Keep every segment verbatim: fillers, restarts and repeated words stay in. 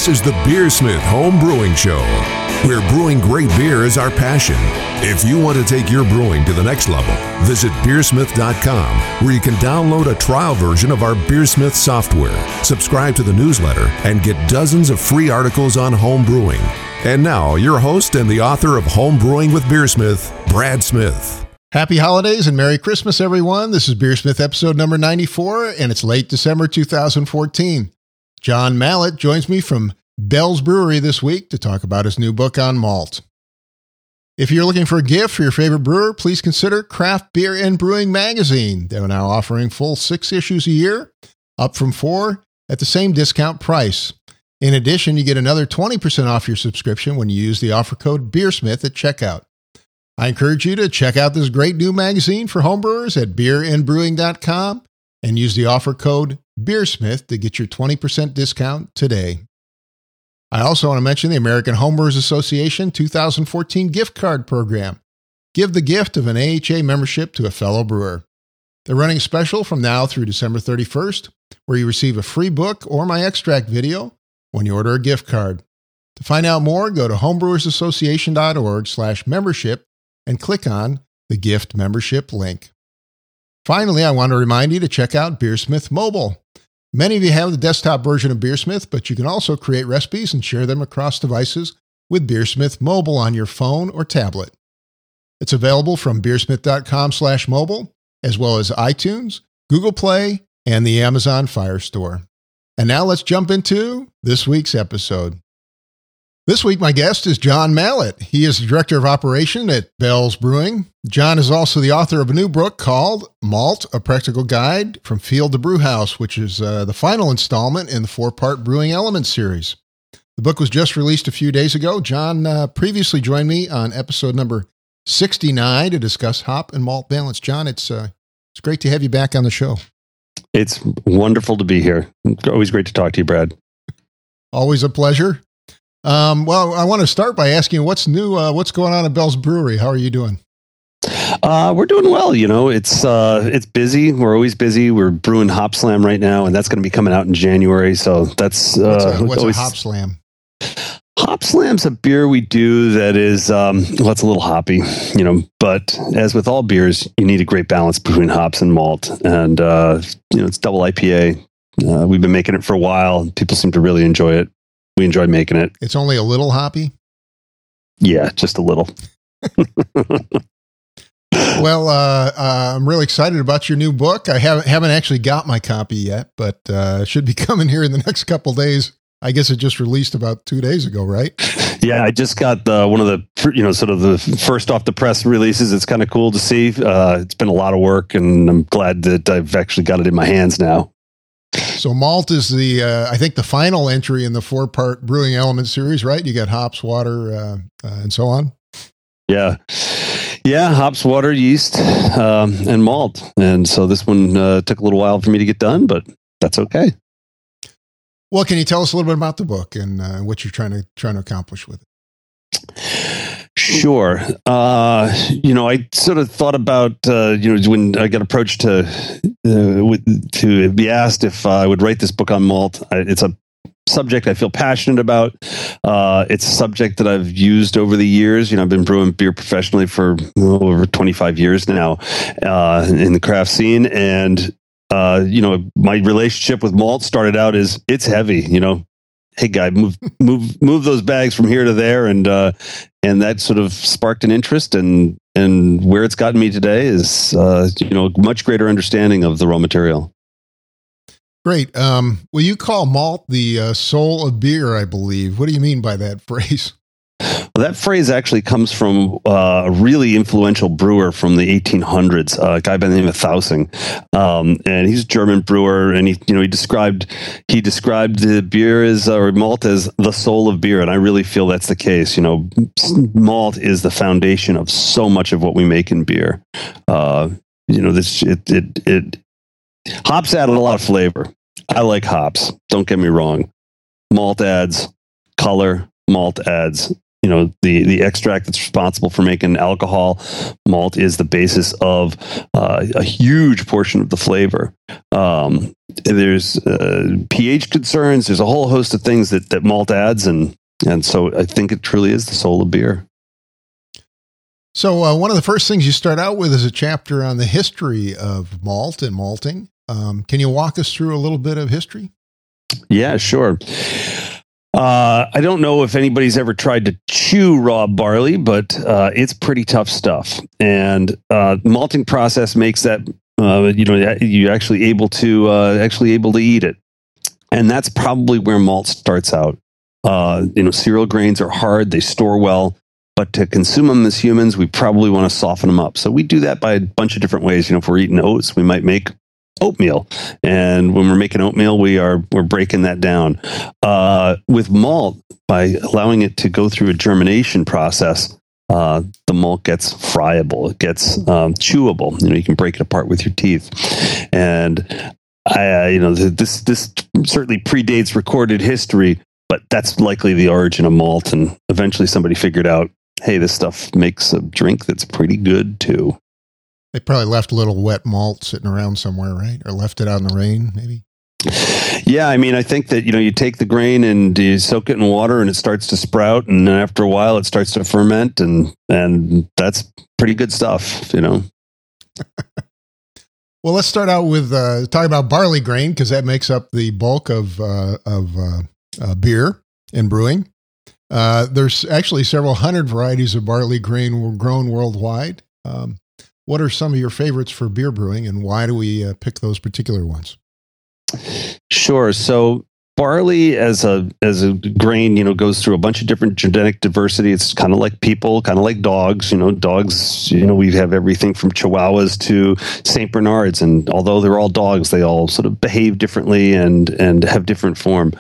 This is the Beersmith Home Brewing Show, where brewing great beer is our passion. If you want to take your brewing to the next level, visit beersmith dot com, where you can download a trial version of our Beersmith software, subscribe to the newsletter, and get dozens of free articles on home brewing. And now, your host and the author of Home Brewing with Beersmith, Brad Smith. Happy holidays and Merry Christmas, everyone. This is Beersmith episode number ninety-four, and it's late December two thousand fourteen. John Mallett joins me from Bell's Brewery this week to talk about his new book on malt. If you're looking for a gift for your favorite brewer, please consider Craft Beer and Brewing Magazine. They're now offering full six issues a year, up from four, at the same discount price. In addition, you get another twenty percent off your subscription when you use the offer code BEERSMITH at checkout. I encourage you to check out this great new magazine for homebrewers at beer and brewing dot com and use the offer code BEERSMITH to get your twenty percent discount today. I also want to mention the American Homebrewers Association two thousand fourteen gift card program. Give the gift of an A H A membership to a fellow brewer. They're running a special from now through December thirty-first, where you receive a free book or my extract video when you order a gift card. To find out more, go to homebrewersassociation.org slash membership and click on the gift membership link. Finally, I want to remind you to check out Beersmith Mobile. Many of you have the desktop version of Beersmith, but you can also create recipes and share them across devices with Beersmith Mobile on your phone or tablet. It's available from beersmith.com slash mobile, as well as iTunes, Google Play, and the Amazon Fire Store. And now let's jump into this week's episode. This week, my guest is John Mallett. He is the Director of Operation at Bell's Brewing. John is also the author of a new book called Malt, A Practical Guide from Field to Brewhouse, which is uh, the final installment in the four-part Brewing Elements series. The book was just released a few days ago. John uh, previously joined me on episode number sixty-nine to discuss hop and malt balance. John, it's uh, it's great to have you back on the show. It's wonderful to be here. Always great to talk to you, Brad. Always a pleasure. Um, well, I want to start by asking you what's new, uh, what's going on at Bell's Brewery? How are you doing? Uh, we're doing well. You know, it's, uh, it's busy. We're always busy. We're brewing Hop Slam right now, and that's going to be coming out in January. So that's, uh, what's a, what's always, a Hop Slam? Hop Slam's a beer we do that is, um, well, it's a little hoppy, you know, but as with all beers, you need a great balance between hops and malt. And, uh, you know, it's double I P A. Uh, we've been making it for a while. People seem to really enjoy it. We enjoy making it. It's only a little hoppy? Yeah, just a little. Well, uh, uh, I'm really excited about your new book. I haven't haven't actually got my copy yet, but uh, it should be coming here in the next couple days. I guess it just released about two days ago, right? Yeah, I just got the, one of the, you know, sort of the first off the press releases. It's kind of cool to see. Uh, it's been a lot of work, and I'm glad that I've actually got it in my hands now. So malt is the, uh, I think, the final entry in the four-part Brewing Element series, right? You got hops, water, uh, uh, and so on. Yeah. Yeah, hops, water, yeast, um, and malt. And so this one uh, took a little while for me to get done, but that's okay. Well, can you tell us a little bit about the book and uh, what you're trying to trying to accomplish with it? Sure. Uh, you know, I sort of thought about, uh, you know, when I got approached to uh, with, to be asked if I would write this book on malt. I, it's a subject I feel passionate about. Uh, it's a subject that I've used over the years. You know, I've been brewing beer professionally for well, over twenty-five years now uh, in the craft scene. And, uh, you know, my relationship with malt started out as it's heavy, you know. Hey guy, move, move, move those bags from here to there. And, uh, and that sort of sparked an interest, and, and where it's gotten me today is, uh, you know, much greater understanding of the raw material. Great. Um, well, you call malt the uh, soul of beer, I believe. What do you mean by that phrase? Well, that phrase actually comes from uh, a really influential brewer from the eighteen hundreds, uh, a guy by the name of Thausing, um, and he's a German brewer. And he, you know, he described he described the beer as uh, or malt as the soul of beer, and I really feel that's the case. You know, malt is the foundation of so much of what we make in beer. Uh, you know, this it it it hops added a lot of flavor. I like hops. Don't get me wrong. Malt adds color. Malt adds you know, the, the extract that's responsible for making alcohol. Malt is the basis of uh, a huge portion of the flavor. Um, there's uh, pH concerns. There's a whole host of things that, that malt adds. And, and so I think it truly is the soul of beer. So uh, one of the first things you start out with is a chapter on the history of malt and malting. Um, can you walk us through a little bit of history? Yeah, sure. Uh, I don't know if anybody's ever tried to chew raw barley, but uh, it's pretty tough stuff. And uh, malting process makes that uh, you know you're actually able to uh, actually able to eat it, and that's probably where malt starts out. Uh, you know, cereal grains are hard; they store well. But to consume them as humans, we probably want to soften them up. So we do that by a bunch of different ways. You know, if we're eating oats, we might make oatmeal, and when we're making oatmeal, we are we're breaking that down. Uh, with malt, by allowing it to go through a germination process, uh, the malt gets friable. It gets um, chewable. You know, you can break it apart with your teeth, and I, uh, you know, this this certainly predates recorded history, but that's likely the origin of malt. And eventually, somebody figured out, hey, this stuff makes a drink that's pretty good too. They probably left a little wet malt sitting around somewhere, right? Or left it out in the rain, maybe? Yeah, I mean, I think that, you know, you take the grain and you soak it in water and it starts to sprout. And then after a while, it starts to ferment. And, and that's pretty good stuff, you know. Well, let's start out with uh, talking about barley grain, because that makes up the bulk of, uh, of uh, uh, beer and brewing. Uh, there's actually several hundred varieties of barley grain grown worldwide. Um, What are some of your favorites for beer brewing, and why do we uh, pick those particular ones? Sure. So barley as a as a grain, you know, goes through a bunch of different genetic diversity. It's kind of like people, kind of like dogs. You know, dogs, you know, we have everything from Chihuahuas to Saint Bernards, and although they're all dogs, they all sort of behave differently and and have different form.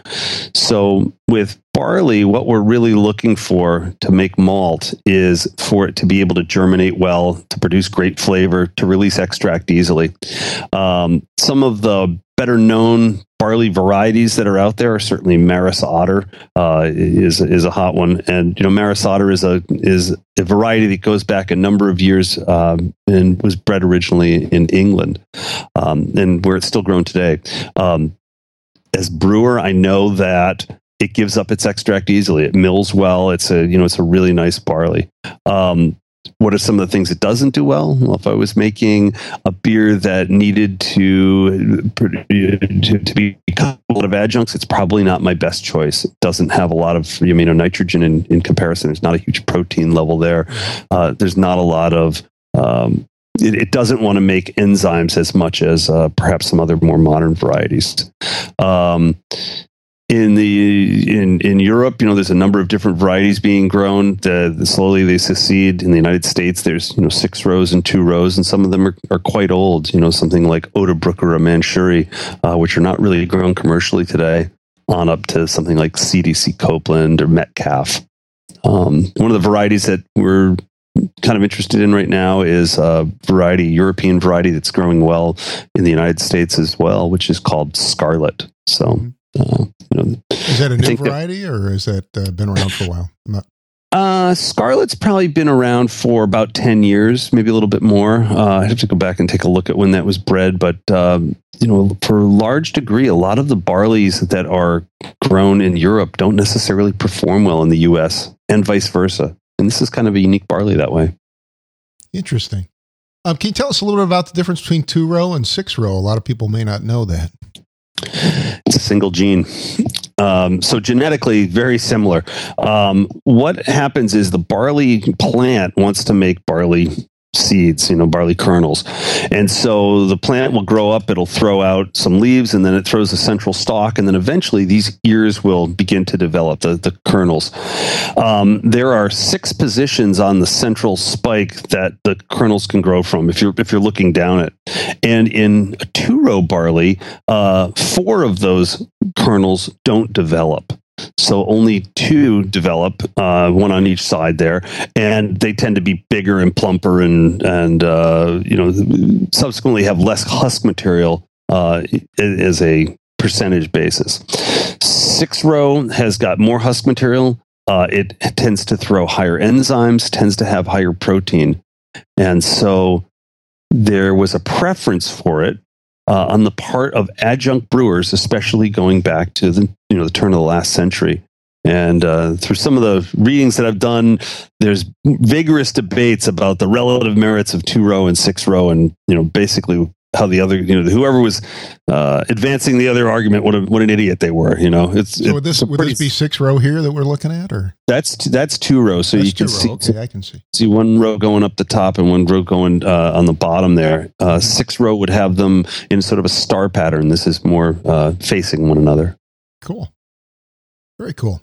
So with barley, what we're really looking for to make malt is for it to be able to germinate well, to produce great flavor, to release extract easily. Um, some of the better known barley varieties that are out there are certainly Maris Otter uh, is is a hot one, and you know Maris Otter is a is a variety that goes back a number of years um, and was bred originally in England, um, and where it's still grown today. Um, as brewer, I know that it gives up its extract easily. It mills well. It's a, you know, it's a really nice barley. Um, what are some of the things it doesn't do well? Well, if I was making a beer that needed to, to, to be a lot of adjuncts, it's probably not my best choice. It doesn't have a lot of, you know, nitrogen in, in comparison. There's not a huge protein level there. Uh, there's not a lot of, um, It, it doesn't want to make enzymes as much as uh, perhaps some other more modern varieties. Um, in the in in Europe, you know, there's a number of different varieties being grown. The, the slowly they succeed. In the United States, there's you know six rows and two rows, and some of them are, are quite old. You know, something like Oderbrucker or Manchuri, uh, which are not really grown commercially today, on up to something like C D C Copeland or Metcalf. Um, one of the varieties that we're kind of interested in right now is a variety, European variety that's growing well in the United States as well, which is called Scarlet. So, uh, you know, is that a new variety, or has that uh, been around for a while? I'm not. Uh, Scarlet's probably been around for about ten years, maybe a little bit more. Uh, I'd have to go back and take a look at when that was bred, but, um, you know, for a large degree, a lot of the barleys that are grown in Europe don't necessarily perform well in the U S and vice versa. And this is kind of a unique barley that way. Interesting. Um, can you tell us a little bit about the difference between two row and six row? A lot of people may not know that. It's a single gene. Um, so genetically very similar. Um, what happens is the barley plant wants to make barley seeds, you know, barley kernels. And so the plant will grow up, it'll throw out some leaves, and then it throws a central stalk, and then eventually these ears will begin to develop, the, the kernels. Um, there are six positions on the central spike that the kernels can grow from if you're if you're looking down it. And in a two-row barley, uh, four of those kernels don't develop. So only two develop, uh, one on each side there, and they tend to be bigger and plumper, and and uh, you know subsequently have less husk material uh, as a percentage basis. Six row has got more husk material. uh, it tends to throw higher enzymes, tends to have higher protein. And so there was a preference for it uh, on the part of adjunct brewers, especially going back to the you know the turn of the last century. And uh, through some of the readings that I've done, there's vigorous debates about the relative merits of two row and six row, and you know basically how the other you know whoever was uh, advancing the other argument, what a, what an idiot they were. You know, it's so would this it's would pretty, this be six row here that we're looking at, or that's that's two rows. So that's you can two see row. Okay, I can see see one row going up the top and one row going uh, on the bottom there. Uh, six row would have them in sort of a star pattern. This is more uh, facing one another. Cool, very cool.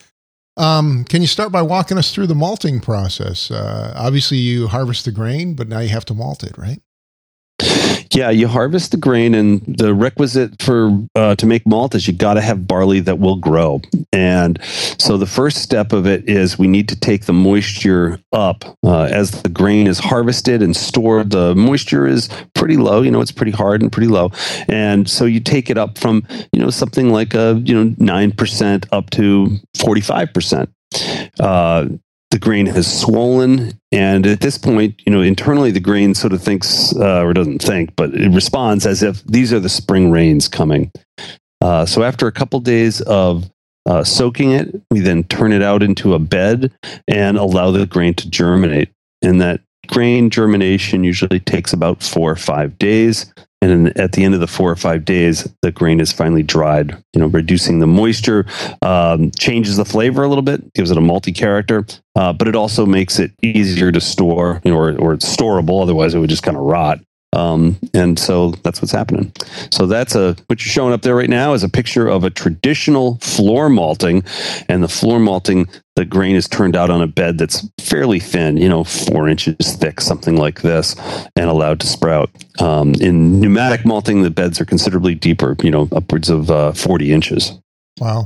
Um, can you start by walking us through the malting process? Uh, obviously, you harvest the grain, but now you have to malt it, right? Yeah, you harvest the grain, and the requisite for uh, to make malt is you got to have barley that will grow. And so the first step of it is we need to take the moisture up uh, as the grain is harvested and stored. The moisture is pretty low, you know, it's pretty hard and pretty low, and so you take it up from you know something like a you know nine percent up to forty-five percent. Uh, the grain has swollen, and at this point, you know, internally the grain sort of thinks, uh, or doesn't think, but it responds as if these are the spring rains coming. Uh, so after a couple days of uh, soaking it, we then turn it out into a bed and allow the grain to germinate. And that grain germination usually takes about four or five days. And then at the end of the four or five days, the grain is finally dried, you know, reducing the moisture, um, changes the flavor a little bit, gives it a malty character, uh, but it also makes it easier to store, you know, or, or it's storable. Otherwise, it would just kind of rot. Um, and so that's what's happening. So that's a, what you're showing up there right now is a picture of a traditional floor malting, and the floor malting, the grain is turned out on a bed that's fairly thin, you know, four inches thick, something like this, and allowed to sprout. Um, in pneumatic malting, the beds are considerably deeper, you know, upwards of uh, forty inches. Wow.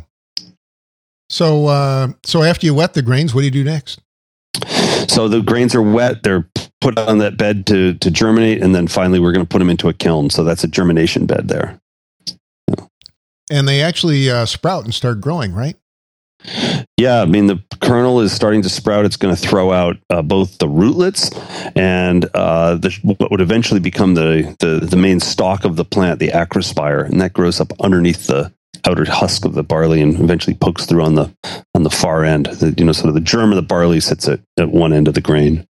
So, uh, so after you wet the grains, what do you do next? So the grains are wet, they're put on that bed to, to germinate, and then finally we're going to put them into a kiln. So that's a germination bed there. Yeah. And they actually uh, sprout and start growing, right? Yeah, I mean, the kernel is starting to sprout. It's going to throw out uh, both the rootlets and uh, the, what would eventually become the, the, the main stalk of the plant, the acrospire, and that grows up underneath the outer husk of the barley and eventually pokes through on the on the far end. The, you know, sort of the germ of the barley sits at, at one end of the grain.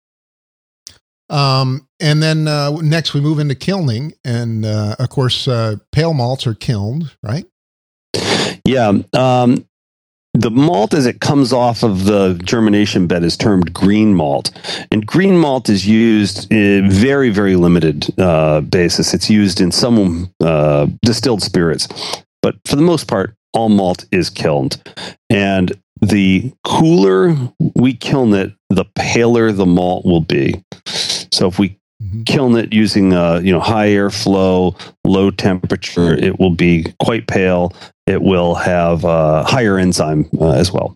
Um, and then uh, next we move into kilning, and uh, of course, uh, pale malts are kilned, right? Yeah. Um, the malt as it comes off of the germination bed is termed green malt. And green malt is used in very, very limited uh, basis. It's used in some uh, distilled spirits. But for the most part, all malt is kilned. And the cooler we kiln it, the paler the malt will be. So if we mm-hmm. kiln it using uh, you know high airflow, low temperature, it will be quite pale. It will have uh, higher enzyme uh, as well.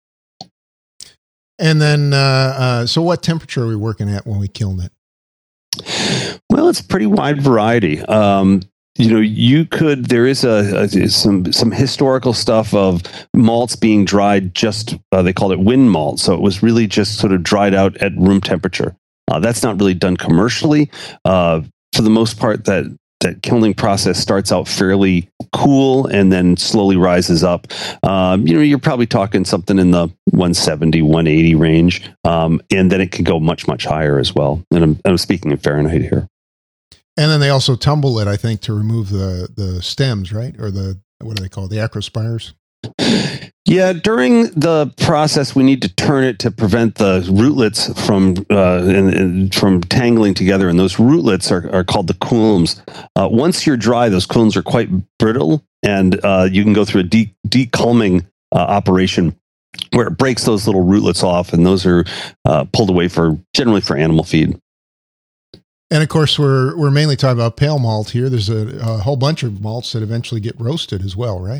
And then, uh, uh, so what temperature are we working at when we kiln it? Well, it's a pretty wide variety. Um, you know, you could, there is a, a some some historical stuff of malts being dried just, uh, they called it wind malt. So it was really just sort of dried out at room temperature. Uh, that's not really done commercially. Uh, for the most part, that, that kilning process starts out fairly cool and then slowly rises up. Um, you know, you're probably talking something in the one seventy, one eighty range. Um, and then it can go much, much higher as well. And I'm, I'm speaking in Fahrenheit here. And then they also tumble it, I think, to remove the, the stems, right? Or the, what do they call it? The acrospires? Yeah, during the process, we need to turn it to prevent the rootlets from uh, and, and from tangling together. And those rootlets are, are called the culms. Uh, once you're dry, those culms are quite brittle, and uh, you can go through a de- deculming uh, operation where it breaks those little rootlets off, and those are uh, pulled away for generally for animal feed. And of course, we're we're mainly talking about pale malt here. There's a, a whole bunch of malts that eventually get roasted as well, right?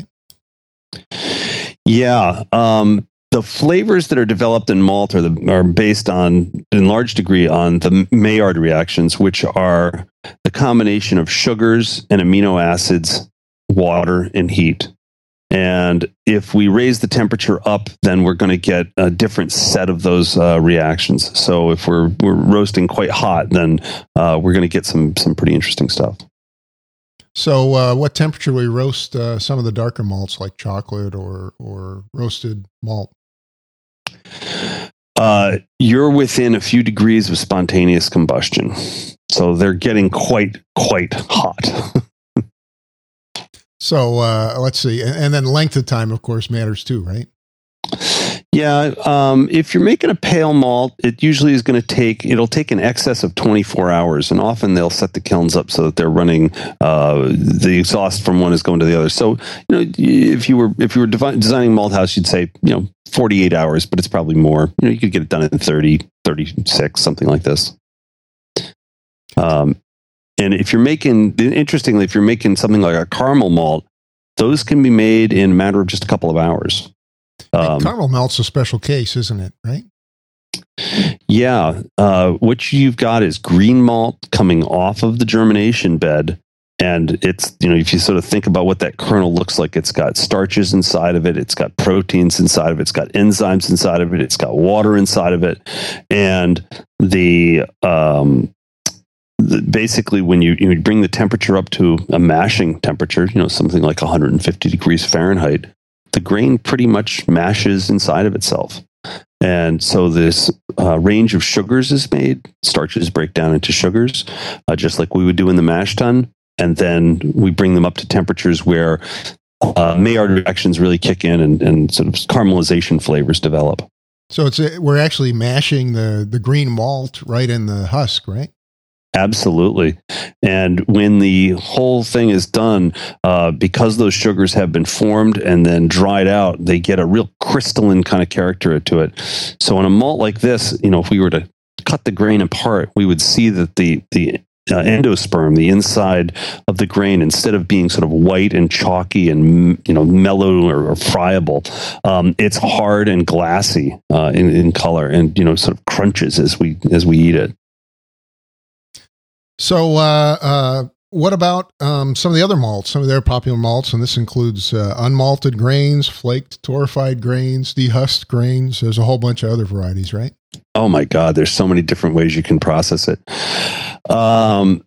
Yeah. Um, the flavors that are developed in malt are, the, are based on, in large degree, on the Maillard reactions, which are the combination of sugars and amino acids, water, and heat. And if we raise the temperature up, then we're going to get a different set of those uh, reactions. So if we're we're roasting quite hot, then uh, we're going to get some some pretty interesting stuff. So uh, what temperature we roast uh, some of the darker malts like chocolate or or roasted malt? Uh, you're within a few degrees of spontaneous combustion. So they're getting quite, quite hot. So uh, let's see. And then length of time, of course, matters too, right? Yeah. Um, if you're making a pale malt, it usually is going to take, it'll take an excess of twenty-four hours. And often they'll set the kilns up so that they're running, uh, the exhaust from one is going to the other. So, you know, if you were, if you were devi- designing malt house, you'd say, you know, forty-eight hours, but it's probably more. You know, you could get it done in thirty, thirty-six, something like this. Um, and if you're making, interestingly, if you're making something like a caramel malt, those can be made in a matter of just a couple of hours. Um, caramel malt's a special case, isn't it? Right? Yeah. Uh, what you've got is green malt coming off of the germination bed. And it's, you know, if you sort of think about what that kernel looks like, it's got starches inside of it. It's got proteins inside of it. It's got enzymes inside of it. It's got water inside of it. And the, um, the basically when you, you bring the temperature up to a mashing temperature, you know, something like one hundred fifty degrees Fahrenheit, the grain pretty much mashes inside of itself. And so this uh, range of sugars is made. Starches break down into sugars, uh, just like we would do in the mash tun. And then we bring them up to temperatures where uh, Maillard reactions really kick in and, and sort of caramelization flavors develop. So it's a, we're actually mashing the, the green malt right in the husk, right? Absolutely. And when the whole thing is done, uh, because those sugars have been formed and then dried out, they get a real crystalline kind of character to it. So in a malt like this, you know, if we were to cut the grain apart, we would see that the the Uh, endosperm, the inside of the grain, instead of being sort of white and chalky and, you know, mellow or, or friable, um, it's hard and glassy uh, in, in color, and, you know, sort of crunches as we as we eat it. So, uh, uh, what about um, some of the other malts? Some of their popular malts, and this includes uh, unmalted grains, flaked, torrefied grains, dehusked grains. There's a whole bunch of other varieties, right? Oh my God, there's so many different ways you can process it. Um,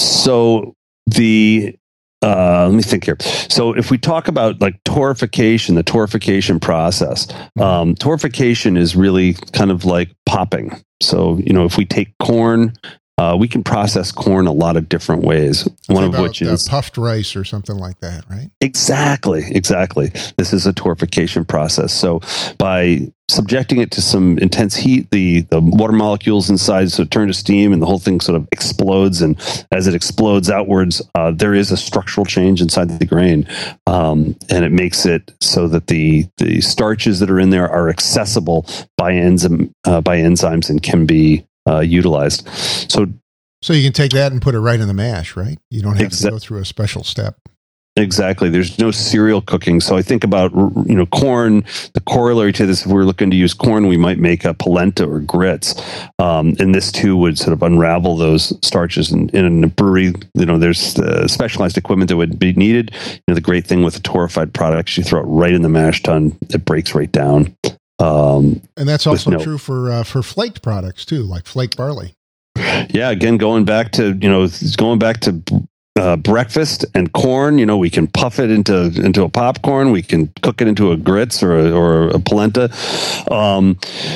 so the, uh, let me think here. So if we talk about like torrefication, the torrefication process, um, torrefication is really kind of like popping. So, you know, if we take corn, Uh, we can process corn a lot of different ways. One of which is puffed rice or something like that, right? Exactly, exactly. This is a torrefication process. So by subjecting it to some intense heat, the, the water molecules inside sort of turn to steam, and the whole thing sort of explodes. And as it explodes outwards, uh, there is a structural change inside the grain, um, and it makes it so that the the starches that are in there are accessible by enzyme uh, by enzymes and can be Uh, utilized. So, so you can take that and put it right in the mash, right? You don't have exa- to go through a special step. Exactly. There's no cereal cooking. So I think about, you know, corn, the corollary to this, if we're looking to use corn, we might make a polenta or grits. Um, and this too would sort of unravel those starches. And in a brewery, you know, there's uh, specialized equipment that would be needed. You know, the great thing with a torrefied product, you throw it right in the mash tun, it breaks right down. Um, and that's also no, true for uh, for flaked products too, like flaked barley. Yeah, again, going back to you know, going back to uh, breakfast and corn. You know, we can puff it into into a popcorn. We can cook it into a grits or a, or a polenta, um,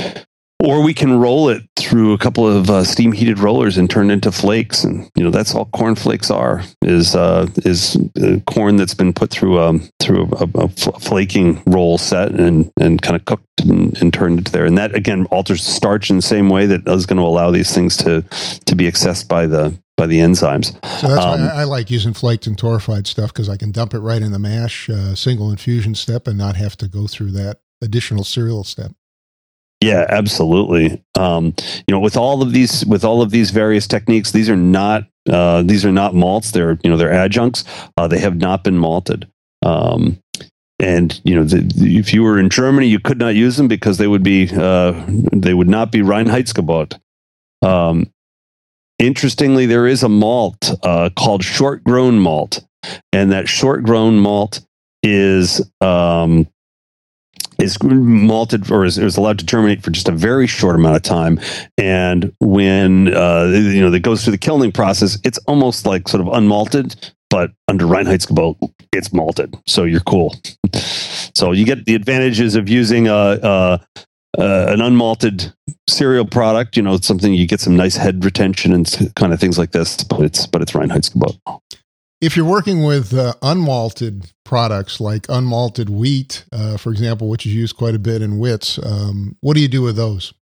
or we can roll it through a couple of uh, steam heated rollers and turn it into flakes. And you know, that's all corn flakes are is uh, is uh, corn that's been put through um through a, a, a flaking roll set and and kind of cooked and, and turned into there. And that again alters the starch in the same way that is going to allow these things to to be accessed by the by the enzymes. So that's um, why I, I like using flaked and torrefied stuff, because I can dump it right in the mash, uh, single infusion step, and not have to go through that additional cereal step. Yeah, absolutely. Um, you know, with all of these, with all of these various techniques, these are not uh, these are not malts. They're you know they're adjuncts. Uh, they have not been malted. Um, and you know, the, the, if you were in Germany, you could not use them because they would be uh, they would not be Reinheitsgebot. Um, interestingly, there is a malt uh, called short grown malt, and that short grown malt is um, is malted or is, is allowed to germinate for just a very short amount of time. And when uh, you know, it goes through the kilning process, it's almost like sort of unmalted, but under Reinheitsgebot, it's malted. So you're cool. So you get the advantages of using a, a, a an unmalted cereal product. You know, it's something you get some nice head retention and kind of things like this, but it's but it's Reinheitsgebot. If you're working with uh, unmalted products like unmalted wheat, uh, for example, which is used quite a bit in wits, um, what do you do with those?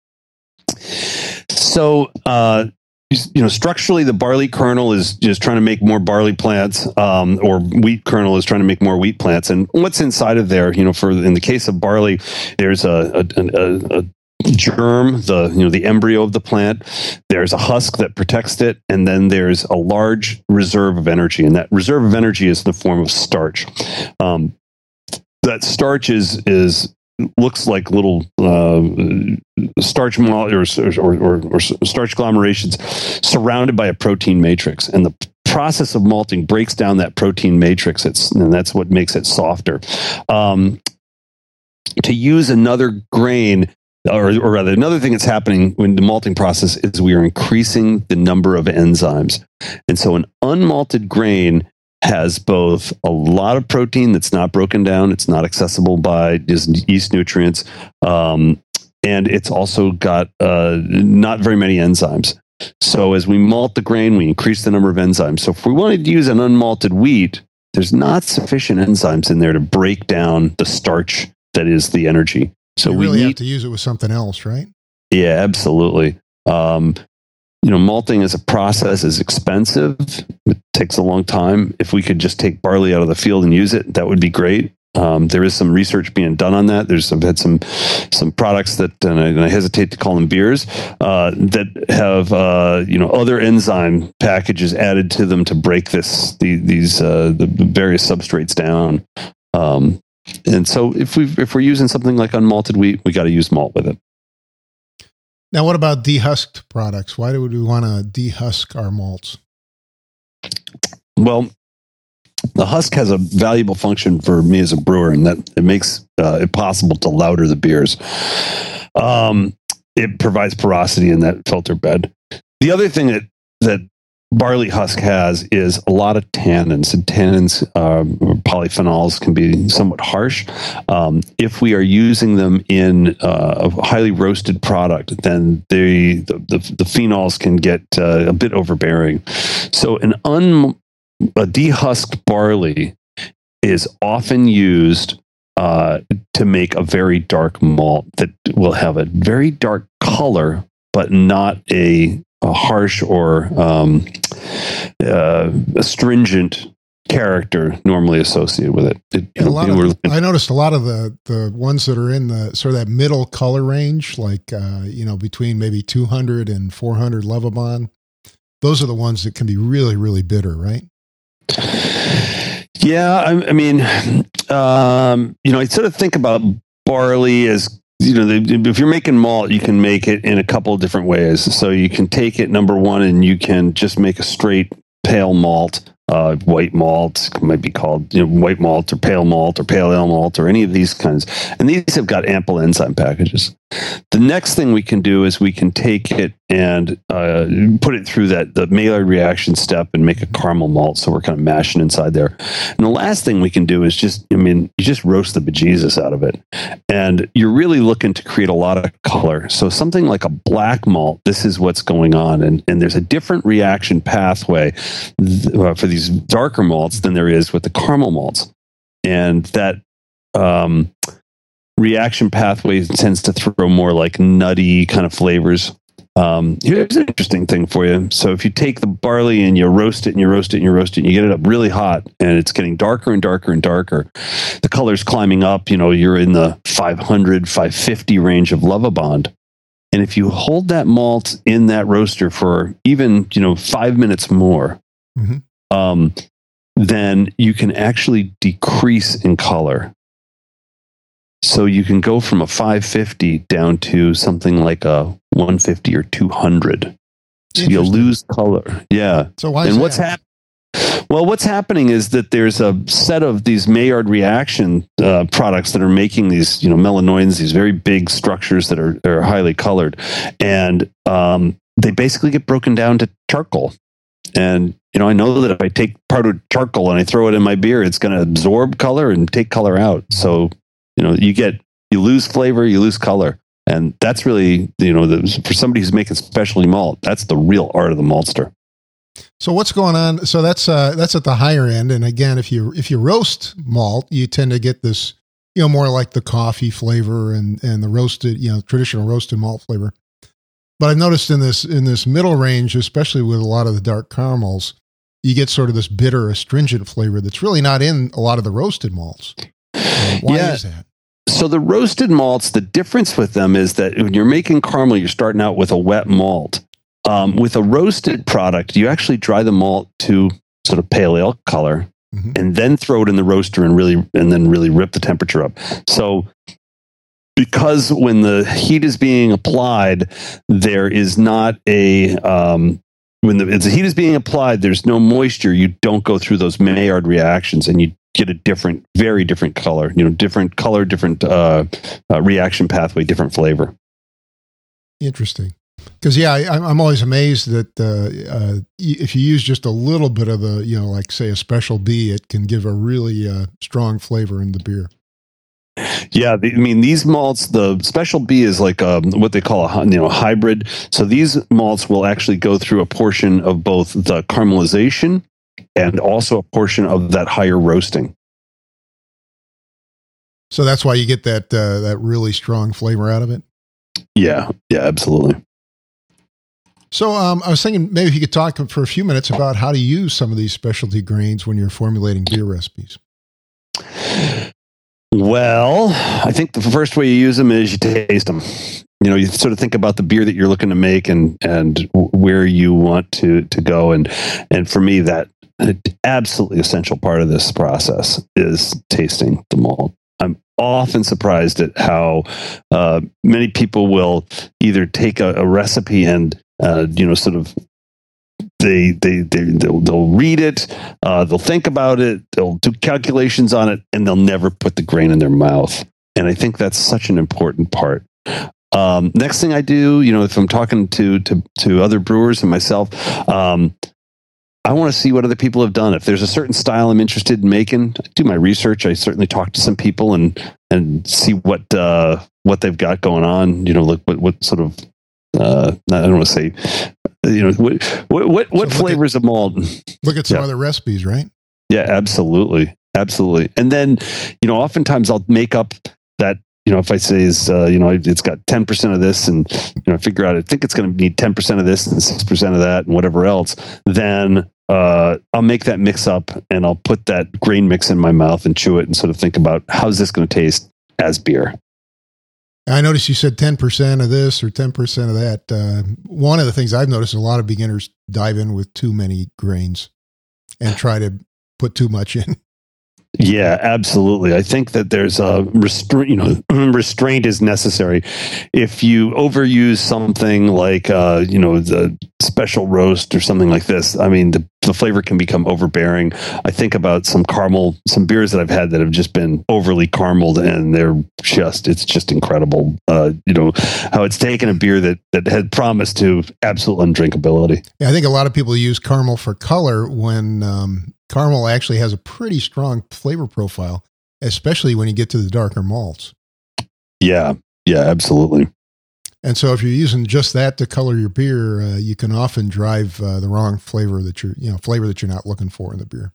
So, uh, you know, structurally, the barley kernel is just trying to make more barley plants, um, or wheat kernel is trying to make more wheat plants. And what's inside of there, you know, for in the case of barley, there's a, a, a, a germ, the you know the embryo of the plant. There's a husk that protects it, and then there's a large reserve of energy, and that reserve of energy is in the form of starch. Um, that starch is is looks like little uh, starch mo- or, or, or, or starch agglomerations surrounded by a protein matrix, and the process of malting breaks down that protein matrix. It's and that's what makes it softer. Um, to use another grain. Or, or rather, another thing that's happening when the malting process is we are increasing the number of enzymes. And so an unmalted grain has both a lot of protein that's not broken down, it's not accessible by yeast nutrients, um, and it's also got uh, not very many enzymes. So as we malt the grain, we increase the number of enzymes. So if we wanted to use an unmalted wheat, there's not sufficient enzymes in there to break down the starch that is the energy. So you we really need, have to use it with something else, right? Yeah, absolutely. Um, you know, malting as a process is expensive. It takes a long time. If we could just take barley out of the field and use it, that would be great. Um, there is some research being done on that. There's I've had some some products that, and I, and I hesitate to call them beers, uh, that have uh, you know other enzyme packages added to them to break this the, these uh, the various substrates down. Um, And so if we if we're using something like unmalted wheat, we got to use malt with it. Now, what about dehusked products? Why do we want to dehusk our malts? Well, the husk has a valuable function for me as a brewer, and that it makes uh, it possible to lauter the beers. Um, it provides porosity in that filter bed. The other thing that that barley husk has is a lot of tannins, and tannins, um, polyphenols, can be somewhat harsh. Um, if we are using them in uh, a highly roasted product, then they, the, the the phenols can get uh, a bit overbearing. So an un a dehusked barley is often used uh, to make a very dark malt that will have a very dark color, but not a a harsh or um, uh, astringent character normally associated with it. it a lot of, I noticed a lot of the, the ones that are in the sort of that middle color range, like, uh, you know, between maybe two hundred and four hundred Levibon. Those are the ones that can be really, really bitter, right? Yeah. I, I mean, um, you know, I sort of think about barley as, you know, if you're making malt, you can make it in a couple of different ways. So you can take it, number one, and you can just make a straight pale malt, uh, white malt, it might be called, you know, white malt or pale malt or pale ale malt or any of these kinds. And these have got ample enzyme packages. The next thing we can do is we can take it and uh, put it through that the Maillard reaction step and make a caramel malt. So we're kind of mashing inside there. And the last thing we can do is just, I mean, you just roast the bejesus out of it. And you're really looking to create a lot of color. So something like a black malt, this is what's going on. And, and there's a different reaction pathway th- uh, for these darker malts than there is with the caramel malts. And that um, reaction pathway tends to throw more like nutty kind of flavors. Um, here's an interesting thing for you. So if you take the barley and you roast it and you roast it and you roast it and you get it up really hot and it's getting darker and darker and darker, the color's climbing up, you know, you're in the five hundred, five fifty range of Levibond. And if you hold that malt in that roaster for even, you know, five minutes more, mm-hmm. um, then you can actually decrease in color. So you can go from a five fifty down to something like a one fifty or two hundred. So you'll lose color. Yeah. So why and is what's that? happening? Well, what's happening is that there's a set of these Maillard reaction uh, products that are making these, you know, melanoidins, these very big structures that are, are highly colored. And um, they basically get broken down to charcoal. And, you know, I know that if I take powdered charcoal and I throw it in my beer, it's going to absorb color and take color out. So, you know, you get, you lose flavor, you lose color. And that's really, you know, the, for somebody who's making specialty malt, that's the real art of the maltster. So what's going on? So that's uh, that's at the higher end. And again, if you if you roast malt, you tend to get this, you know, more like the coffee flavor and and the roasted, you know, traditional roasted malt flavor. But I've noticed in this in this middle range, especially with a lot of the dark caramels, you get sort of this bitter, astringent flavor that's really not in a lot of the roasted malts. Um, why yeah. is that? So the roasted malts, the difference with them is that when you're making caramel, you're starting out with a wet malt. Um, with a roasted product, you actually dry the malt to sort of pale ale color, mm-hmm. and then throw it in the roaster and really, and then really rip the temperature up. So, because when the heat is being applied, there is not a um, when the, the heat is being applied, there's no moisture. You don't go through those Maillard reactions, and you get a different, very different color. You know, different color, different uh, uh, reaction pathway, different flavor. Interesting. Because, yeah, I, I'm always amazed that uh, uh, if you use just a little bit of the, you know, like, say, a Special B, it can give a really uh, strong flavor in the beer. Yeah, the, I mean, these malts, the Special B is like um, what they call a, you know, hybrid. So these malts will actually go through a portion of both the caramelization and also a portion of that higher roasting. So that's why you get that uh, that really strong flavor out of it? Yeah, yeah, absolutely. So um, I was thinking maybe if you could talk for a few minutes about how to use some of these specialty grains when you're formulating beer recipes. Well, I think the first way you use them is you taste them. You know, you sort of think about the beer that you're looking to make and and where you want to to go. And and for me, that an absolutely essential part of this process is tasting the malt. I'm often surprised at how uh, many people will either take a, a recipe and Uh, you know, sort of, they they they they'll, they'll read it, uh, they'll think about it, they'll do calculations on it, and they'll never put the grain in their mouth. And I think that's such an important part. Um, next thing I do, you know, if I'm talking to to to other brewers and myself, um, I want to see what other people have done. If there's a certain style I'm interested in making, I do my research. I certainly talk to some people and and see what uh, what they've got going on. You know, look what what sort of Uh, I don't want to say, you know, what what what, what so flavors at, of malt? Look at some yeah. other recipes, right? Yeah, absolutely, absolutely. And then, you know, oftentimes I'll make up that. You know, if I say is, uh, you know, it's got ten percent of this, and you know, I figure out I think it's going to need ten percent of this and six percent of that, and whatever else. Then uh, I'll make that mix up, and I'll put that grain mix in my mouth and chew it, and sort of think about how's this going to taste as beer. I noticed you said ten percent of this or ten percent of that. Uh, one of the things I've noticed is a lot of beginners dive in with too many grains and try to put too much in. Yeah, absolutely. I think that there's a restraint, you know, restraint is necessary. If you overuse something like, uh, you know, the special roast or something like this, I mean, the, the flavor can become overbearing. I think about some caramel, some beers that I've had that have just been overly carameled, and they're just, it's just incredible. Uh, you know, how it's taken a beer that, that had promised to absolute undrinkability. Yeah, I think a lot of people use caramel for color when, um, caramel actually has a pretty strong flavor profile, especially when you get to the darker malts. Yeah, yeah, absolutely. And so if you're using just that to color your beer, uh, you can often drive uh, the wrong flavor that you're, you know, flavor that you're not looking for in the beer.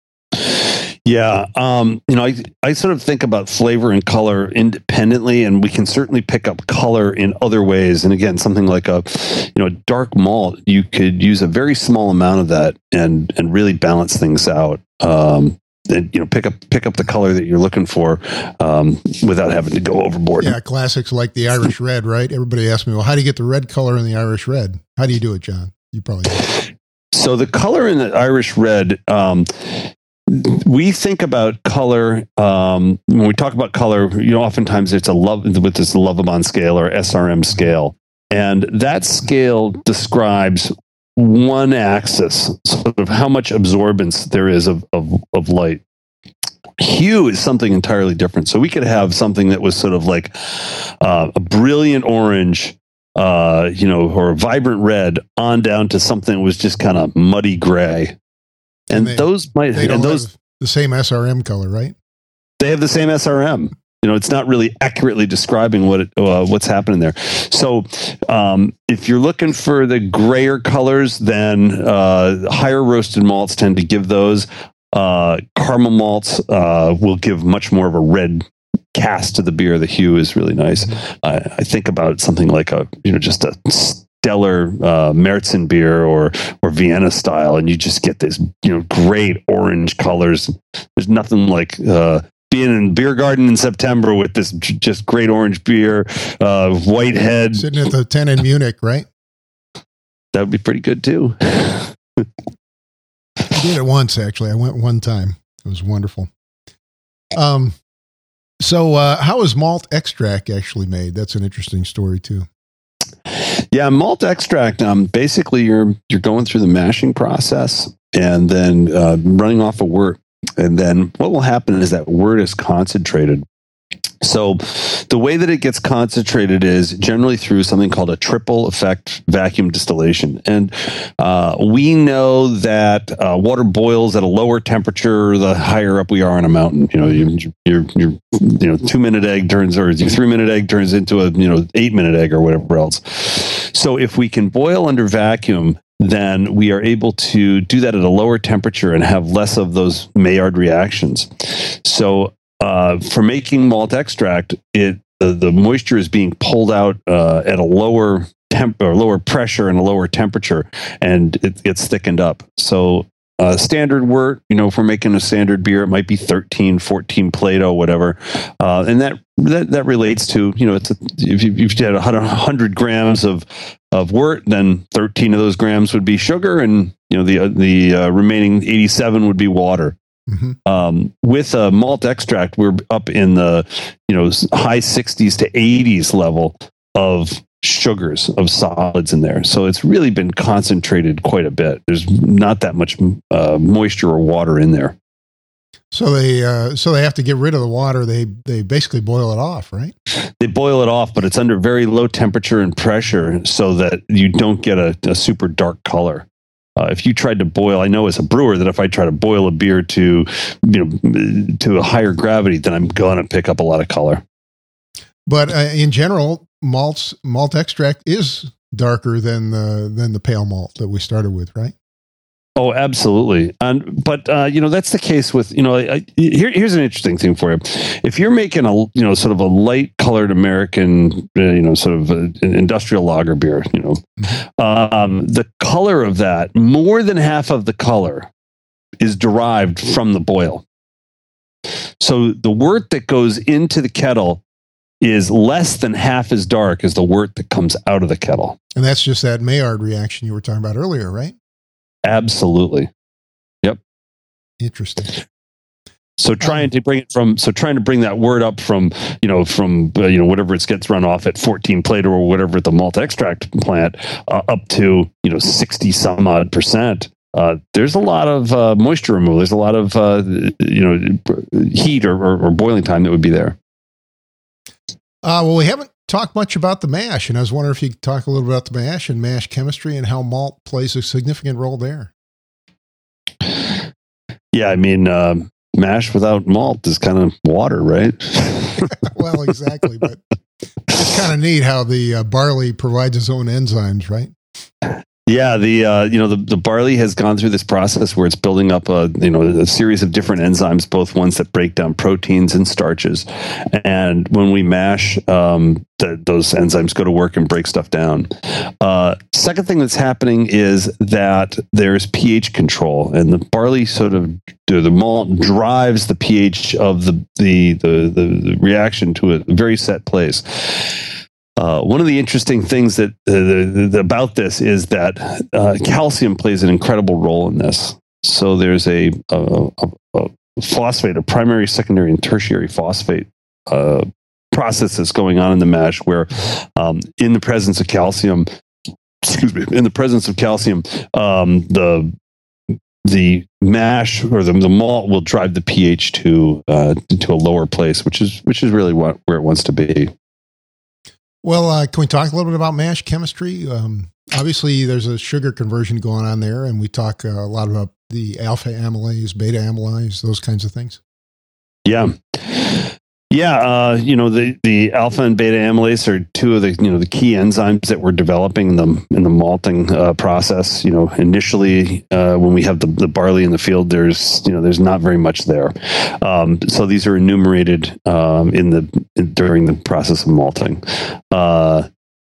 Yeah. Um, you know, I, I sort of think about flavor and color independently, and we can certainly pick up color in other ways. And again, something like a, you know, dark malt, you could use a very small amount of that and, and really balance things out. Um, and, you know, pick up, pick up the color that you're looking for, um, without having to go overboard. Yeah. Classics like the Irish Red, right? Everybody asks me, well, how do you get the red color in the Irish Red? How do you do it, John? You probably do. So the color in the Irish Red, um, we think about color, um, when we talk about color, you know, oftentimes it's a love with this Lovibond scale or S R M scale. And that scale describes one axis, sort of how much absorbance there is of, of, of light. Hue is something entirely different. So we could have something that was sort of like uh, a brilliant orange, uh, you know, or a vibrant red on down to something that was just kind of muddy gray. And, and they, those might, they don't and those have the same S R M color, right? They have the same S R M. You know, it's not really accurately describing what it, uh, what's happening there. So, um, if you're looking for the grayer colors, then uh, higher roasted malts tend to give those. Uh, caramel malts uh, will give much more of a red cast to the beer. The hue is really nice. Mm-hmm. I, I think about something like a, you know, just a stellar uh, Märzen beer or or Vienna style, and you just get this, you know, great orange colors. There's nothing like uh, being in beer garden in September with this j- just great orange beer, uh, white head. Sitting at the ten in Munich, right? That would be pretty good too. I did it once, actually. I went one time. It was wonderful. Um, so uh, how is malt extract actually made? That's an interesting story too. Yeah, malt extract. Um, basically, you're you're going through the mashing process and then uh, running off a wort, and then what will happen is that wort is concentrated. So the way that it gets concentrated is generally through something called a triple effect vacuum distillation. And uh, we know that uh, water boils at a lower temperature the higher up we are on a mountain. You know, your your your you know two minute egg turns, or your three minute egg turns into a you know eight minute egg or whatever else. So if we can boil under vacuum, then we are able to do that at a lower temperature and have less of those Maillard reactions. So Uh, for making malt extract, it the, the moisture is being pulled out uh, at a lower temp or lower pressure and a lower temperature, and it gets thickened up. So uh, standard wort, you know, if we're making a standard beer, it might be thirteen, fourteen Plato, whatever, uh, and that, that that relates to, you know, it's a, if you if you had one hundred grams of of wort, then thirteen of those grams would be sugar, and you know the uh, the uh, remaining eighty-seven would be water. Mm-hmm. Um, with a malt extract, we're up in the, you know, high sixties to eighties level of sugars, of solids in there. So it's really been concentrated quite a bit. There's not that much uh, moisture or water in there. So they, uh, so they have to get rid of the water. They, they basically boil it off, right? They boil it off, but it's under very low temperature and pressure so that you don't get a, a super dark color. Uh, if you tried to boil, I know as a brewer that if I try to boil a beer to, you know, to a higher gravity, then I'm going to pick up a lot of color. But uh, in general, malts, malt extract is darker than the than the pale malt that we started with, right? Oh, absolutely. And but uh, you know, that's the case with, you know, I, here, here's an interesting thing for you. If you're making a, you know, sort of a light colored American, uh, you know, sort of a, an industrial lager beer, you know, um, the color of that, more than half of the color is derived from the boil. So the wort that goes into the kettle is less than half as dark as the wort that comes out of the kettle. And that's just that Maillard reaction you were talking about earlier, right? Absolutely. Yep. Interesting. So trying um, to bring it from, so trying to bring that wort up from, you know, from, uh, you know, whatever it gets run off at fourteen Plato or whatever at the malt extract plant, uh, up to, you know, sixty some odd percent. Uh, there's a lot of uh, moisture removal. There's a lot of, uh, you know, heat or, or, or boiling time that would be there. Uh, well, we haven't talked much about the mash, and I was wondering if you could talk a little bit about the mash and mash chemistry and how malt plays a significant role there. Yeah, I mean, uh, mash without malt is kind of water, right? Well, exactly, but it's kind of neat how the uh, barley provides its own enzymes, right? Yeah, the uh, you know the, the barley has gone through this process where it's building up a you know a series of different enzymes, both ones that break down proteins and starches, and when we mash, um, the, those enzymes go to work and break stuff down. Uh, second thing that's happening is that there's pH control, and the barley sort of the malt drives the pH of the the the, the, the reaction to a very set place. Uh, one of the interesting things that uh, the, the, about this is that uh, calcium plays an incredible role in this. So there's a, a, a, a phosphate, a primary, secondary, and tertiary phosphate uh, process that's going on in the mash where um, in the presence of calcium, excuse me, in the presence of calcium, um, the the mash or the, the malt will drive the pH to uh, to a lower place, which is which is really what where it wants to be. Well, uh, can we talk a little bit about mash chemistry? Um, obviously, there's a sugar conversion going on there, and we talk uh, a lot about the alpha amylase, beta amylase, those kinds of things. Yeah. Yeah, uh, you know, the, the alpha and beta amylase are two of the, you know, the key enzymes that we're developing in the in the malting uh, process. You know, initially uh, when we have the, the barley in the field, there's, you know, there's not very much there. Um, so these are enumerated um, in the in, during the process of malting. Uh,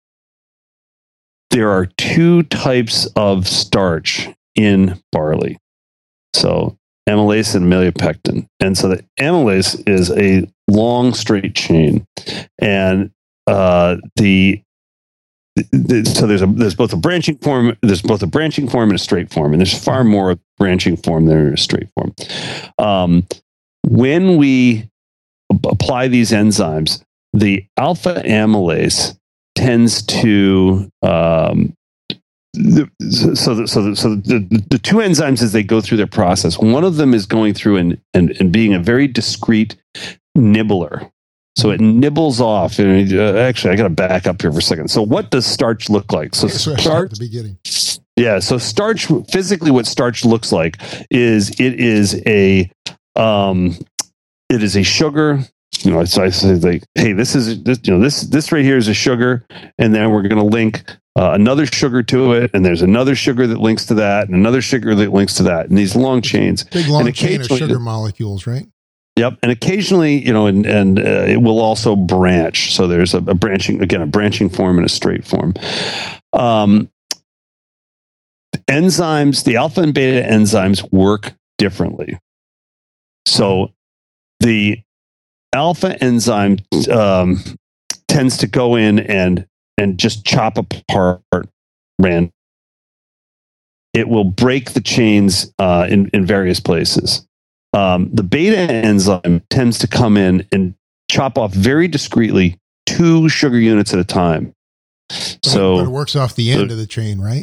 there are two types of starch in barley. So amylase and amylopectin. And so the amylase is a long straight chain, and uh, the, the so there's a there's both a branching form there's both a branching form and a straight form, and there's far more of branching form than a straight form. Um, when we apply these enzymes, the alpha amylase tends to um, The, so, the, so, the, so the, the two enzymes, as they go through their process, one of them is going through and, and, and being a very discrete nibbler. So it nibbles off. And uh, actually, I got to back up here for a second. So what does starch look like? So so starch, at the beginning. Yeah. So starch, physically, what starch looks like is it is a um, it is a sugar. You know, so I say like, hey, this is this. You know, this this right here is a sugar, and then we're going to link Uh, another sugar to it, and there's another sugar that links to that, and another sugar that links to that, and these long chains, big long and chain of sugar molecules, right? Yep, and occasionally, you know, and and uh, it will also branch. So there's a, a branching, again, a branching form and a straight form. Um, enzymes, the alpha and beta enzymes work differently. So the alpha enzyme um, tends to go in and and just chop apart random. It will break the chains uh, in, in various places. Um, the beta enzyme tends to come in and chop off very discreetly two sugar units at a time. So but it works off the end so, of the chain, right?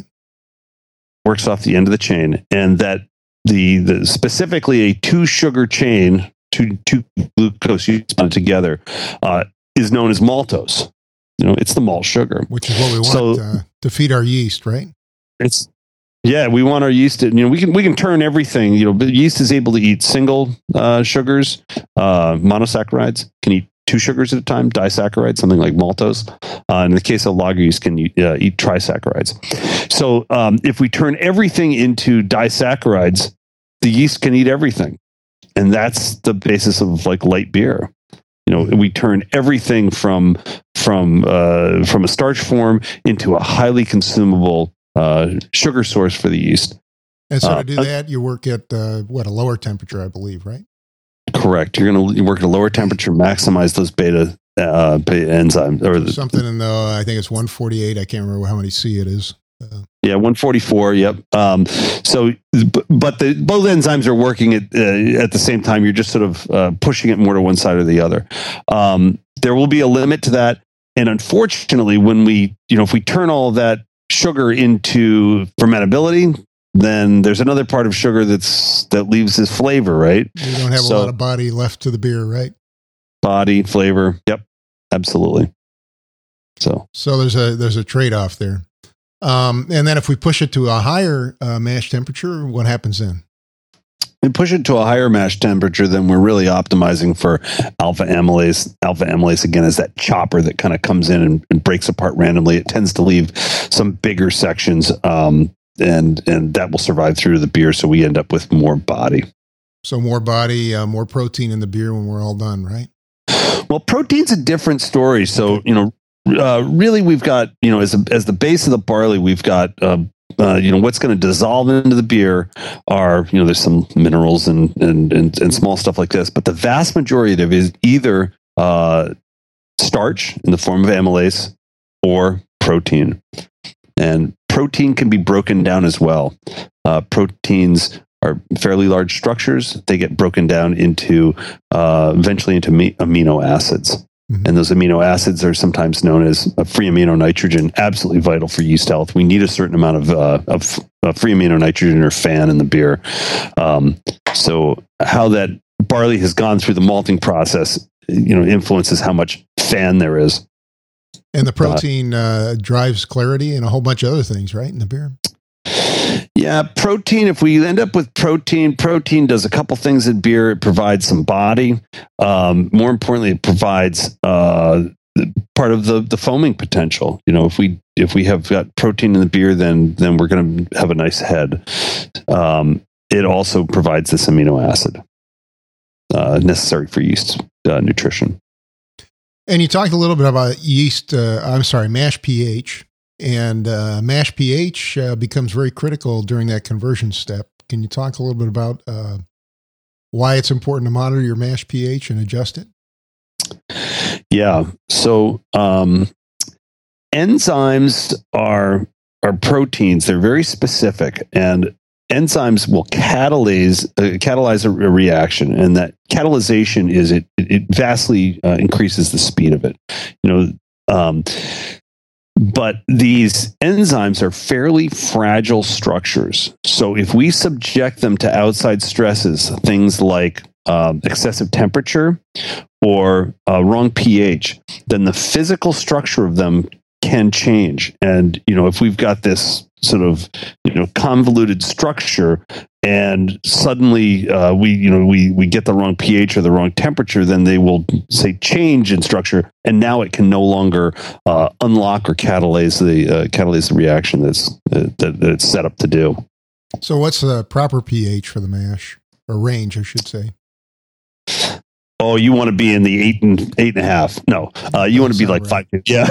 Works off the end of the chain, and that the, the specifically a two sugar chain, two two glucose units put together, uh, is known as maltose. You know, it's the malt sugar, which is what we want so, uh, to feed our yeast, right? It's yeah, we want our yeast to, you know, we can we can turn everything. You know, but yeast is able to eat single uh, sugars, uh, monosaccharides, can eat two sugars at a time, disaccharides, something like maltose. Uh, in the case of lager yeast, can uh, eat trisaccharides. So um, if we turn everything into disaccharides, the yeast can eat everything, and that's the basis of like light beer. You know, we turn everything from from uh, from a starch form into a highly consumable uh, sugar source for the yeast. And so uh, to do that, you work at uh, what, a lower temperature, I believe, right? Correct. You're going to work at a lower temperature, maximize those beta uh, beta enzymes, or the, something in the I think it's one forty-eight. I can't remember how many C it is. Uh, yeah, one forty-four. Yep. Um, so, but the both enzymes are working at uh, at the same time. You're just sort of uh, pushing it more to one side or the other. Um, there will be a limit to that, and unfortunately, when we, you know, if we turn all of that sugar into fermentability, then there's another part of sugar that's that leaves this flavor, right? You don't have so, a lot of body left to the beer, right? Body, flavor. Yep. Absolutely. So, so there's a there's a trade-off there. Um, and then if we push it to a higher uh, mash temperature, what happens then? We push it to a higher mash temperature, then we're really optimizing for alpha amylase. Alpha amylase, again, is that chopper that kind of comes in and, and breaks apart randomly. It tends to leave some bigger sections, um, and and that will survive through the beer, so we end up with more body. So more body, uh, more protein in the beer when we're all done, right? Well, protein's a different story. So, you know, uh, really we've got, you know, as a, as the base of the barley, we've got, uh, uh, you know, what's going to dissolve into the beer are, you know, there's some minerals and, and, and, and small stuff like this, but the vast majority of it is either uh, starch in the form of amylase or protein. And protein can be broken down as well. Uh, proteins are fairly large structures. They get broken down into uh, eventually into amino acids. Mm-hmm. And those amino acids are sometimes known as a free amino nitrogen, absolutely vital for yeast health. We need a certain amount of, uh, of uh, free amino nitrogen or F A N in the beer. Um, so how that barley has gone through the malting process, you know, influences how much F A N there is. And the protein uh, drives clarity and a whole bunch of other things, right, in the beer? Yeah, protein, if we end up with protein, protein does a couple things in beer. It provides some body. Um, more importantly, it provides uh, part of the, the foaming potential. You know, if we if we have got protein in the beer, then then we're going to have a nice head. Um, it also provides this amino acid uh, necessary for yeast uh, nutrition. And you talked a little bit about yeast, uh, I'm sorry, mash pH. And uh, mash pH uh, becomes very critical during that conversion step. Can you talk a little bit about uh, why it's important to monitor your mash pH and adjust it? Yeah. So um, enzymes are are proteins. They're very specific, and enzymes will catalyze uh, catalyze a, a reaction, and that catalyzation is it it vastly uh, increases the speed of it. You know. Um, But these enzymes are fairly fragile structures. So if we subject them to outside stresses, things like um, excessive temperature or uh, wrong pH, then the physical structure of them can change. And, you know, if we've got this sort of, you know, convoluted structure and suddenly uh, we, you know, we, we get the wrong pH or the wrong temperature, then they will say change in structure. And now it can no longer uh, unlock or catalyze the, uh, catalyze the reaction that's, uh, that, that it's set up to do. So what's the proper pH for the mash, or range, I should say? Oh, you want to be in the eight and eight and a half? No, uh, you want to be like right. five two. Yeah,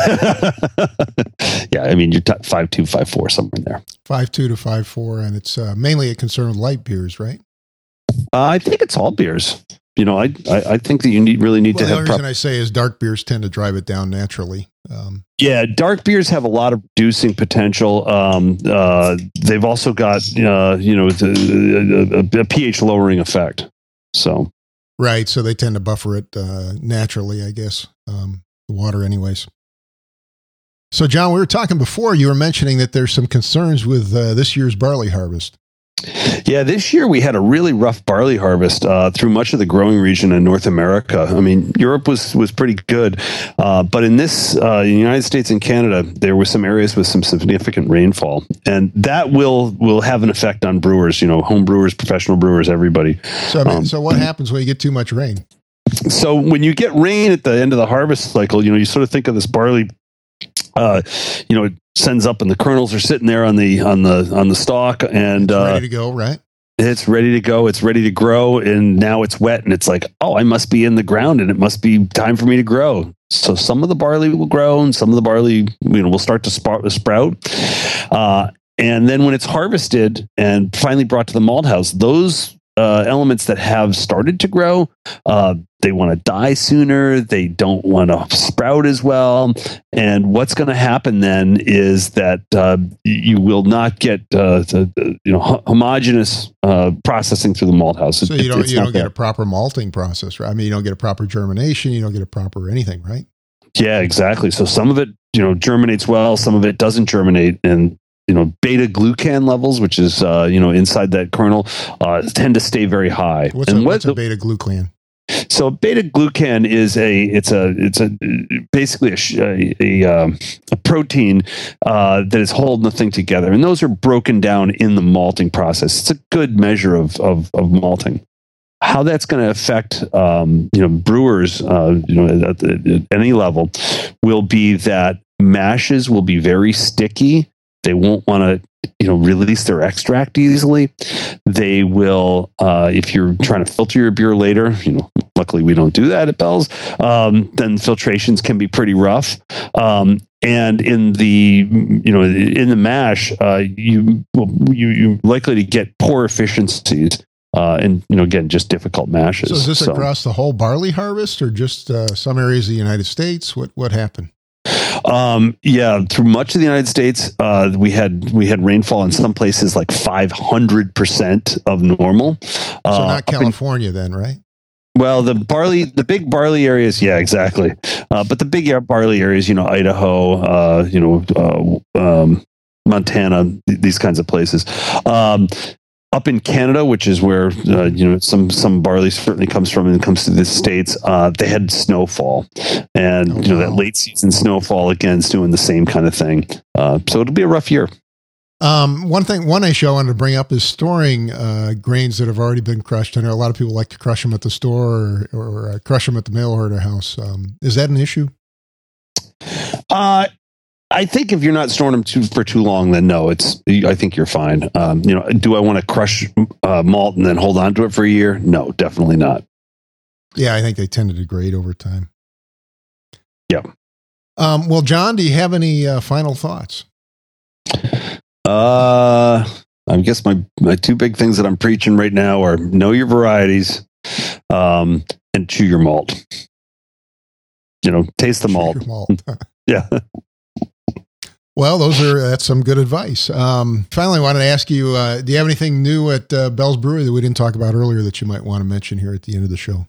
yeah. I mean, you're t- five two, five four, somewhere in there. Five two to five four, and it's uh, mainly a concern with light beers, right? Uh, I think it's all beers. You know, I I, I think that you need really need well, to the have. The only reason I say is dark beers tend to drive it down naturally. Um, yeah, dark beers have a lot of reducing potential. Um, uh, they've also got uh, you know the, a, a pH lowering effect. So. Right, so they tend to buffer it uh, naturally, I guess, um, the water anyways. So, John, we were talking before, you were mentioning that there's some concerns with uh, this year's barley harvest. Yeah, this year we had a really rough barley harvest uh, through much of the growing region in North America. I mean, Europe was was pretty good, uh, but in this, uh, in the United States and Canada, there were some areas with some significant rainfall, and that will will have an effect on brewers. You know, home brewers, professional brewers, everybody. So, I mean, um, so what happens when you get too much rain? So, when you get rain at the end of the harvest cycle, you know, you sort of think of this barley. Uh, you know, it sends up and the kernels are sitting there on the on the on the stalk, and it's uh, ready to go, right? It's ready to go. It's ready to grow, and now it's wet, and it's like, oh, I must be in the ground, and it must be time for me to grow. So some of the barley will grow, and some of the barley, you know, will start to sprout. Uh, and then when it's harvested and finally brought to the malt house, those uh, elements that have started to grow, uh, they want to die sooner. They don't want to sprout as well. And what's going to happen then is that uh, you will not get uh, the, you know homogeneous uh, processing through the malt house. So you don't you don't get a proper malting process, right? I mean, you don't get a proper germination. You don't get a proper anything, right? Yeah, exactly. So some of it, you know, germinates well. Some of it doesn't germinate, and you know, beta glucan levels, which is uh, you know inside that kernel, uh, tend to stay very high. What's, and a, what's what, a beta glucan? So beta glucan is a it's a it's a basically a a, um, a protein uh, that is holding the thing together, and those are broken down in the malting process. It's a good measure of of, of malting. How that's going to affect um, you know brewers uh, you know at, at any level will be that mashes will be very sticky. They won't want to, you know, release their extract easily. They will, uh, if you're trying to filter your beer later, you know, luckily we don't do that at Bell's, um, then filtrations can be pretty rough. Um, and in the, you know, in the mash, uh, you, you, you're likely to get poor efficiencies. Uh, and, you know, again, just difficult mashes. So is this so, across the whole barley harvest or just uh, some areas of the United States? What what happened? Um, yeah, through much of the United States, uh, we had we had rainfall in some places like five hundred percent of normal. So uh, not California in, then, right? Well, the barley, the big barley areas, yeah, exactly. Uh, but the big barley areas, you know, Idaho, uh, you know, uh, um, Montana, th- these kinds of places. Um, up in Canada, which is where uh, you know some some barley certainly comes from and comes to the States, uh, they had snowfall, and oh, you know wow. that late season snowfall again is doing the same kind of thing. Uh, so it'll be a rough year. Um, one thing, one issue I wanted to bring up is storing uh, grains that have already been crushed. I know a lot of people like to crush them at the store or, or uh, crush them at the mail order house. Um, is that an issue? Uh, I think if you're not storing them too, for too long, then no, it's, I think you're fine. Um, you know, do I want to crush uh, malt and then hold on to it for a year? No, definitely not. Yeah. I think they tend to degrade over time. Yeah. Um, well, John, do you have any uh, final thoughts? Uh, I guess my, my two big things that I'm preaching right now are know your varieties, um, and chew your malt. You know, taste the malt. Chew your malt. Yeah. Well, those are, that's some good advice. Um, finally, I wanted to ask you, uh, do you have anything new at uh, Bell's Brewery that we didn't talk about earlier that you might want to mention here at the end of the show?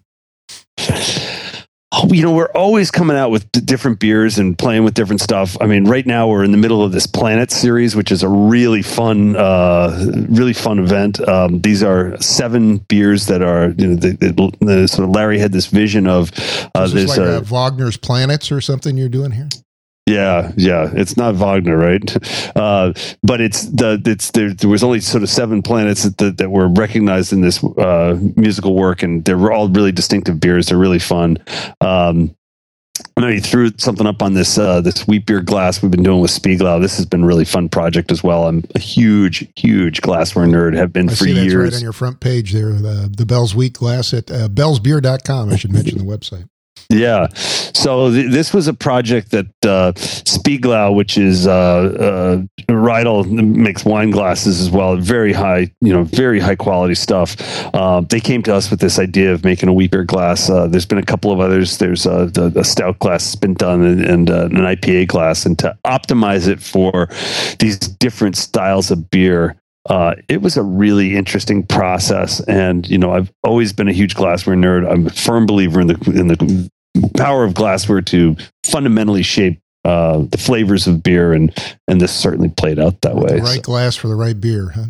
Oh, you know, we're always coming out with d- different beers and playing with different stuff. I mean, right now we're in the middle of this Planet series, which is a really fun, uh, really fun event. Um, these are seven beers that are, you know, the, the, the sort of Larry had this vision of uh, is this this like uh, uh, Wagner's Planets or something you're doing here? Yeah, yeah, it's not Wagner, right? Uh, but it's the it's there. There was only sort of seven planets that that, that were recognized in this uh, musical work, and they're all really distinctive beers. They're really fun. Um, I know you threw something up on this uh, this wheat beer glass we've been doing with Spiegelau. This has been a really fun project as well. I'm a huge, huge glassware nerd. Have been I for see that's years. Right on your front page there, the the Bell's Wheat glass at uh, bells beer dot com. I should mention the website. Yeah. So th- this was a project that uh, Spiegelau, which is uh, uh, Riedel makes wine glasses as well, very high, you know, very high quality stuff. Uh, they came to us with this idea of making a wheat beer glass. Uh, there's been a couple of others. There's uh, the, the stout glass has been done and, and uh, an I P A glass, and to optimize it for these different styles of beer. Uh, it was a really interesting process, and you know, I've always been a huge glassware nerd. I'm a firm believer in the in the power of glassware to fundamentally shape uh, the flavors of beer, and and this certainly played out that With way. The right so. glass for the right beer, huh?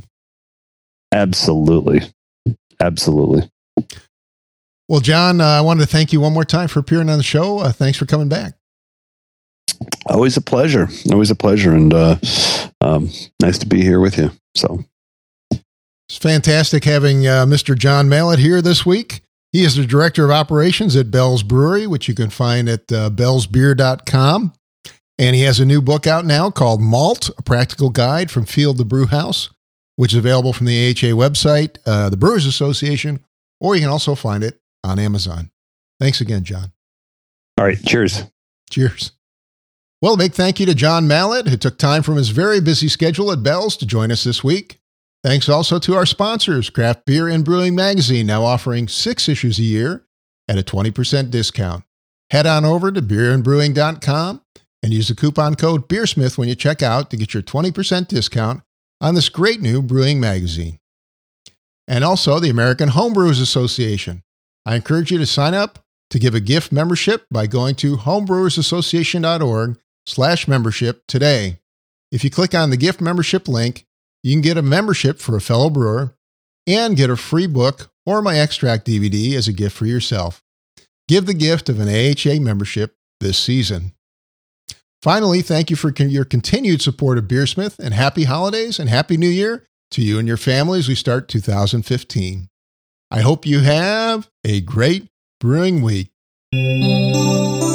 Absolutely, absolutely. Well, John, uh, I wanted to thank you one more time for appearing on the show. Uh, thanks for coming back. Always a pleasure. Always a pleasure, and uh, um, nice to be here with you. So it's fantastic having uh, Mister John Mallett here this week. He is the director of operations at Bell's Brewery, which you can find at uh, bells beer dot com. And he has a new book out now called Malt, A Practical Guide from Field to Brew House, which is available from the A H A website, uh, the Brewers Association, or you can also find it on Amazon. Thanks again, John. All right. Cheers. Cheers. Well, a big thank you to John Mallett, who took time from his very busy schedule at Bell's to join us this week. Thanks also to our sponsors, Craft Beer and Brewing Magazine, now offering six issues a year at a twenty percent discount. Head on over to beer and brewing dot com and use the coupon code BeerSmith when you check out to get your twenty percent discount on this great new brewing magazine. And also the American Homebrewers Association. I encourage you to sign up to give a gift membership by going to homebrewers association dot org slash membership today. If you click on the gift membership link, you can get a membership for a fellow brewer and get a free book or my extract D V D as a gift for yourself. Give the gift of an A H A membership this season. Finally, thank you for con- your continued support of Beersmith, and happy holidays and happy new year to you and your family as we start two thousand fifteen. I hope you have a great brewing week.